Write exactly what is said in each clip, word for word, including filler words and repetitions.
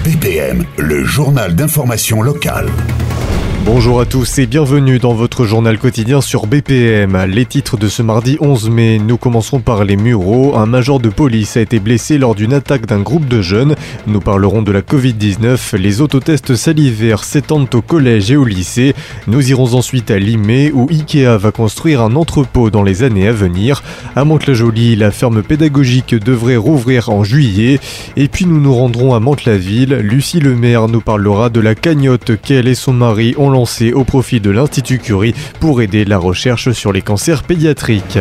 B P M, le journal d'information locale. Bonjour à tous et bienvenue dans votre journal quotidien sur B P M. Les titres de ce mardi onze mai, nous commencerons par les Mureaux. Un major de police a été blessé lors d'une attaque d'un groupe de jeunes. Nous parlerons de la covid dix-neuf. Les autotests salivaires s'étendent au collège et au lycée. Nous irons ensuite à Limay où Ikea va construire un entrepôt dans les années à venir. À Mantes-la-Jolie, la ferme pédagogique devrait rouvrir en juillet. Et puis nous nous rendrons à Mantes-la-Ville. Lucie Lemaire nous parlera de la cagnotte qu'elle et son mari ont lancée au profit de l'Institut Curie pour aider la recherche sur les cancers pédiatriques.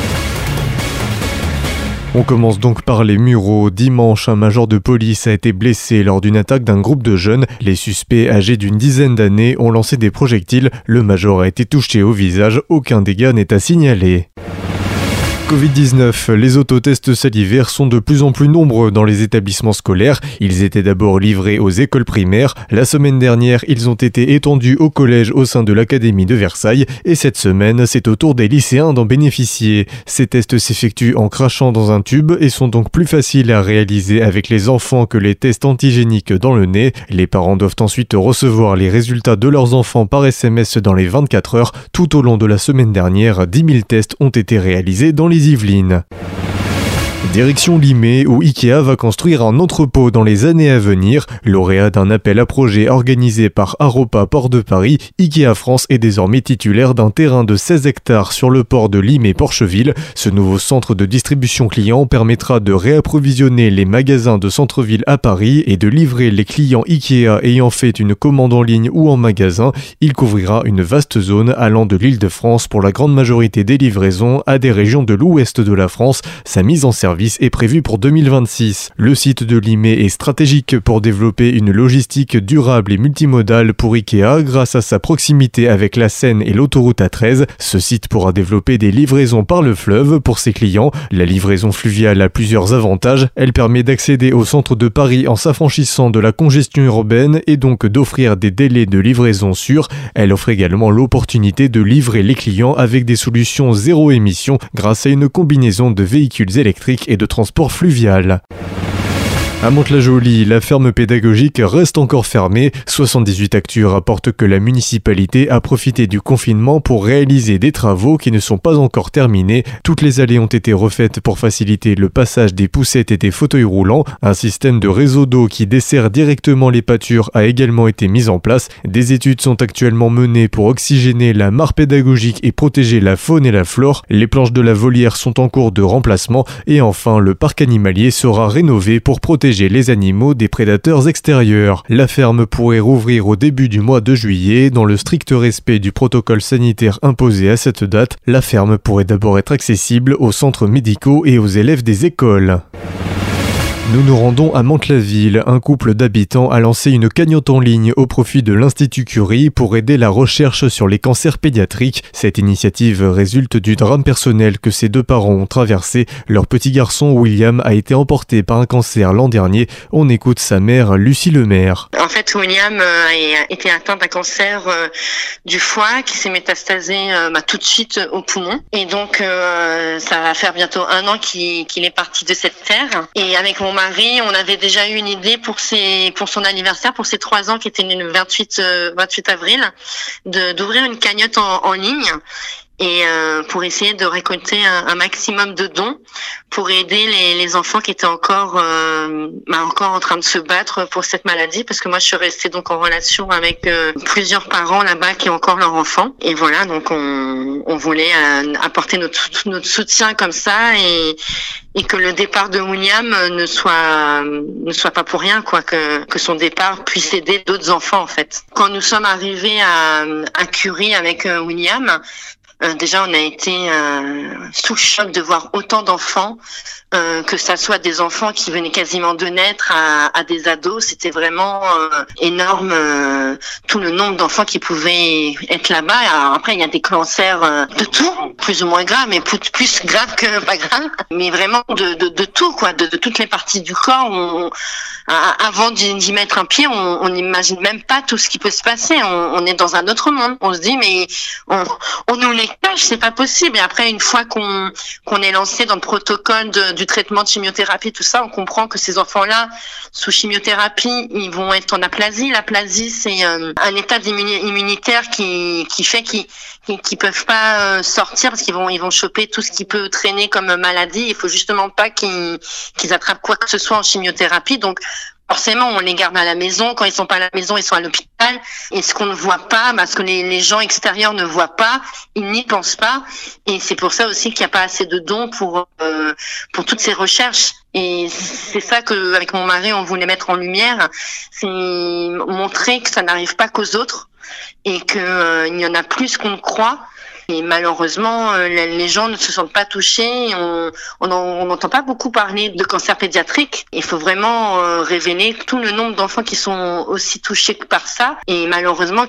On commence donc par les Mureaux. Dimanche, un major de police a été blessé lors d'une attaque d'un groupe de jeunes. Les suspects, âgés d'une dizaine d'années, ont lancé des projectiles. Le major a été touché au visage. Aucun dégât n'est à signaler. covid dix-neuf, les autotests salivaires sont de plus en plus nombreux dans les établissements scolaires. Ils étaient d'abord livrés aux écoles primaires. La semaine dernière, ils ont été étendus au collège au sein de l'Académie de Versailles. Et cette semaine, c'est au tour des lycéens d'en bénéficier. Ces tests s'effectuent en crachant dans un tube et sont donc plus faciles à réaliser avec les enfants que les tests antigéniques dans le nez. Les parents doivent ensuite recevoir les résultats de leurs enfants par S M S dans les vingt-quatre heures. Tout au long de la semaine dernière, dix mille tests ont été réalisés dans les Yvelines. Direction Limay où Ikea va construire un entrepôt dans les années à venir. Lauréat d'un appel à projet organisé par Aropa Port de Paris, Ikea France est désormais titulaire d'un terrain de seize hectares sur le port de Limay-Porcheville. Ce nouveau centre de distribution client permettra de réapprovisionner les magasins de centre-ville à Paris et de livrer les clients Ikea ayant fait une commande en ligne ou en magasin. Il couvrira une vaste zone allant de l'Île-de-France pour la grande majorité des livraisons à des régions de l'ouest de la France. Sa mise en service est prévu pour deux mille vingt-six. Le site de Limay est stratégique pour développer une logistique durable et multimodale pour Ikea grâce à sa proximité avec la Seine et l'autoroute A treize. Ce site pourra développer des livraisons par le fleuve pour ses clients. La livraison fluviale a plusieurs avantages. Elle permet d'accéder au centre de Paris en s'affranchissant de la congestion urbaine et donc d'offrir des délais de livraison sûrs. Elle offre également l'opportunité de livrer les clients avec des solutions zéro émission grâce à une combinaison de véhicules électriques et de transport fluvial. À Mantes-la-Jolie, la ferme pédagogique reste encore fermée. soixante-dix-huit Actu rapporte que la municipalité a profité du confinement pour réaliser des travaux qui ne sont pas encore terminés. Toutes les allées ont été refaites pour faciliter le passage des poussettes et des fauteuils roulants. Un système de réseau d'eau qui dessert directement les pâtures a également été mis en place. Des études sont actuellement menées pour oxygéner la mare pédagogique et protéger la faune et la flore. Les planches de la volière sont en cours de remplacement. Et enfin, le parc animalier sera rénové pour protéger les animaux des prédateurs extérieurs. La ferme pourrait rouvrir au début du mois de juillet. Dans le strict respect du protocole sanitaire imposé à cette date, la ferme pourrait d'abord être accessible aux centres médicaux et aux élèves des écoles. Nous nous rendons à Mantes-la-Ville. Un couple d'habitants a lancé une cagnotte en ligne au profit de l'Institut Curie pour aider la recherche sur les cancers pédiatriques. Cette initiative résulte du drame personnel que ces deux parents ont traversé. Leur petit garçon William a été emporté par un cancer l'an dernier. On écoute sa mère Lucie Lemaire. En fait, William a été atteint d'un cancer du foie qui s'est métastasé bah, tout de suite au poumon. Et donc, euh, ça va faire bientôt un an qu'il, qu'il est parti de cette terre. Et avec mon mari, on avait déjà eu une idée pour ses, pour son anniversaire, pour ses trois ans qui était le vingt-huit avril, de, d'ouvrir une cagnotte en, en ligne. Et euh, pour essayer de récolter un, un maximum de dons pour aider les, les enfants qui étaient encore euh, bah, encore en train de se battre pour cette maladie, parce que moi je suis restée donc en relation avec euh, plusieurs parents là-bas qui ont encore leur enfant, et voilà, donc on, on voulait euh, apporter notre, notre soutien comme ça, et et que le départ de William ne soit ne soit pas pour rien, quoi, que que son départ puisse aider d'autres enfants en fait. Quand nous sommes arrivés à à Curie avec euh, William, Euh, déjà, on a été euh, sous le choc de voir autant d'enfants, euh, que ça soit des enfants qui venaient quasiment de naître à, à des ados. C'était vraiment euh, énorme, euh, tout le nombre d'enfants qui pouvaient être là-bas. Alors après, il y a des cancers euh, de tout, plus ou moins graves, mais plus, plus graves que pas graves. Mais vraiment de, de, de tout, quoi, de, de toutes les parties du corps. On, avant d'y, d'y mettre un pied, on n'imagine même pas tout ce qui peut se passer. On, on est dans un autre monde. On se dit, mais on, on nous les cache, c'est pas possible. Et après, une fois qu'on qu'on est lancé dans le protocole de, du traitement de chimiothérapie, tout ça, on comprend que ces enfants-là, sous chimiothérapie, ils vont être en aplasie. L'aplasie, c'est euh, un état immunitaire qui qui fait qu'ils qui, qui peuvent pas euh, sortir parce qu'ils vont ils vont choper tout ce qui peut traîner comme maladie. Il faut justement pas qu'ils qu'ils attrapent quoi que ce soit en chimiothérapie. Donc forcément, on les garde à la maison. Quand ils sont pas à la maison, ils sont à l'hôpital. Et ce qu'on ne voit pas, parce que les, les gens extérieurs ne voient pas, ils n'y pensent pas. Et c'est pour ça aussi qu'il n'y a pas assez de dons pour euh, pour toutes ces recherches. Et c'est ça que, avec mon mari, on voulait mettre en lumière, c'est montrer que ça n'arrive pas qu'aux autres et que euh, il y en a plus qu'on ne croit. Et malheureusement, euh, les gens ne se sentent pas touchés. On n'entend pas beaucoup parler de cancer pédiatrique. Il faut vraiment euh, révéler tout le nombre d'enfants qui sont aussi touchés par ça. Et malheureusement,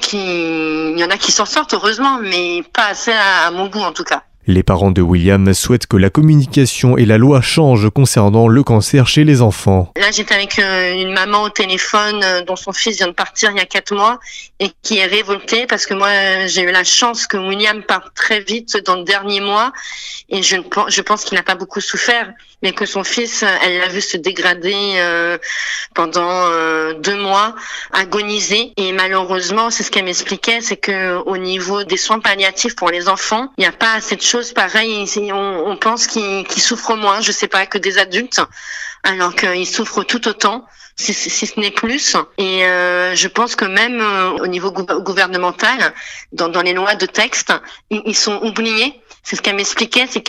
il y en a qui s'en sortent, heureusement, mais pas assez à, à mon goût en tout cas. Les parents de William souhaitent que la communication et la loi changent concernant le cancer chez les enfants. Là, j'étais avec une maman au téléphone dont son fils vient de partir il y a quatre mois et qui est révoltée parce que moi, j'ai eu la chance que William parte très vite dans le dernier mois et je, je pense qu'il n'a pas beaucoup souffert, mais que son fils, elle l'a vu se dégrader euh, pendant euh, deux mois, agoniser. Et malheureusement, c'est ce qu'elle m'expliquait, c'est que au niveau des soins palliatifs pour les enfants, il n'y a pas assez de choses pareilles. On, on pense qu'ils, qu'ils souffrent moins, je sais pas, que des adultes, alors qu'ils souffrent tout autant, si, si, si ce n'est plus. Et euh, je pense que même euh, au niveau gou- gouvernemental, dans, dans les lois de texte, ils, ils sont oubliés. C'est ce qu'elle m'expliquait, c'est que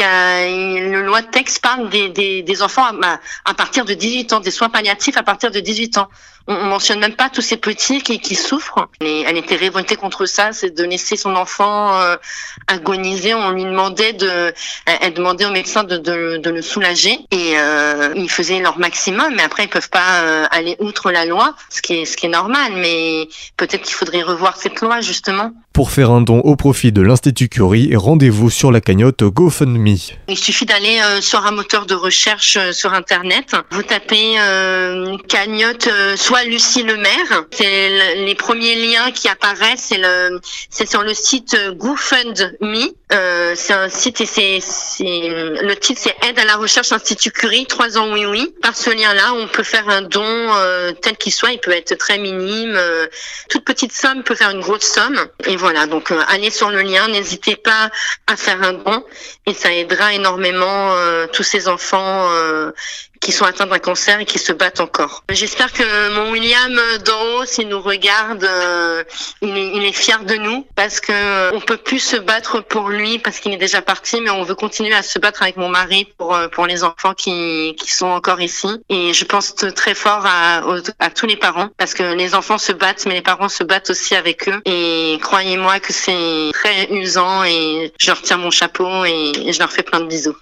le loi de texte parle des, des, des enfants à, à partir de dix-huit ans, des soins palliatifs à partir de dix-huit ans. On, on mentionne même pas tous ces petits qui, qui souffrent. Et elle était révoltée contre ça, c'est de laisser son enfant euh, agoniser. On lui demandait de, elle demandait au médecin de, de, de le soulager et euh, ils faisaient leur maximum. Mais après, ils peuvent pas euh, aller outre la loi, ce qui est, ce qui est normal. Mais peut-être qu'il faudrait revoir cette loi justement. Pour faire un don au profit de l'Institut Curie, rendez-vous sur la cagnotte GoFundMe. Il suffit d'aller euh, sur un moteur de recherche euh, sur Internet. Vous tapez euh, cagnotte, euh, soit Lucie Lemaire. C'est le, les premiers liens qui apparaissent. C'est, le, c'est sur le site GoFundMe. Euh, c'est un site et c'est, c'est le titre c'est Aide à la recherche Institut Curie, trois ans oui oui. Par ce lien-là, on peut faire un don euh, tel qu'il soit. Il peut être très minime. Euh, toute petite somme peut faire une grosse somme. Et voilà, donc euh, allez sur le lien. N'hésitez pas à faire un don et ça aidera énormément euh, tous ces enfants euh, qui sont atteints d'un cancer et qui se battent encore. J'espère que mon William d'en haut, s'il nous regarde, euh, il, est, il est fier de nous parce que euh, on peut plus se battre pour lui parce qu'il est déjà parti, mais on veut continuer à se battre avec mon mari pour pour les enfants qui qui sont encore ici. Et je pense très fort à à tous les parents parce que les enfants se battent, mais les parents se battent aussi avec eux. Et croyez-moi que c'est très usant et je leur tire mon chapeau et, et je leur fais plein de bisous.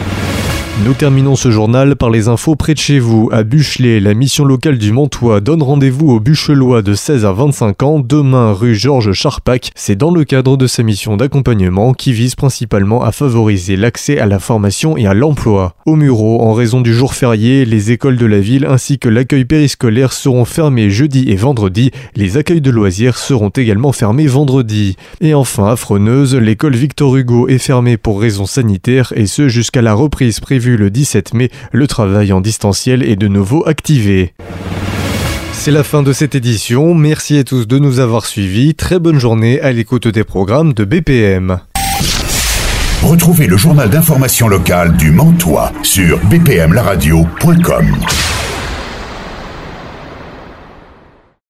Nous terminons ce journal par les infos près de chez vous. À Buchelay, la mission locale du Mantois donne rendez-vous aux Buchelois de seize à vingt-cinq ans, demain rue Georges Charpac. C'est dans le cadre de sa mission d'accompagnement qui vise principalement à favoriser l'accès à la formation et à l'emploi. Au Mureau, en raison du jour férié, les écoles de la ville ainsi que l'accueil périscolaire seront fermés jeudi et vendredi. Les accueils de loisirs seront également fermés vendredi. Et enfin, à Freneuse, l'école Victor Hugo est fermée pour raisons sanitaires et ce jusqu'à la reprise prévue le dix-sept mai, le travail en distanciel est de nouveau activé. C'est la fin de cette édition, merci à tous de nous avoir suivis, très bonne journée à l'écoute des programmes de B P M. Retrouvez le journal d'information locale du Mantois sur b p m la radio point com.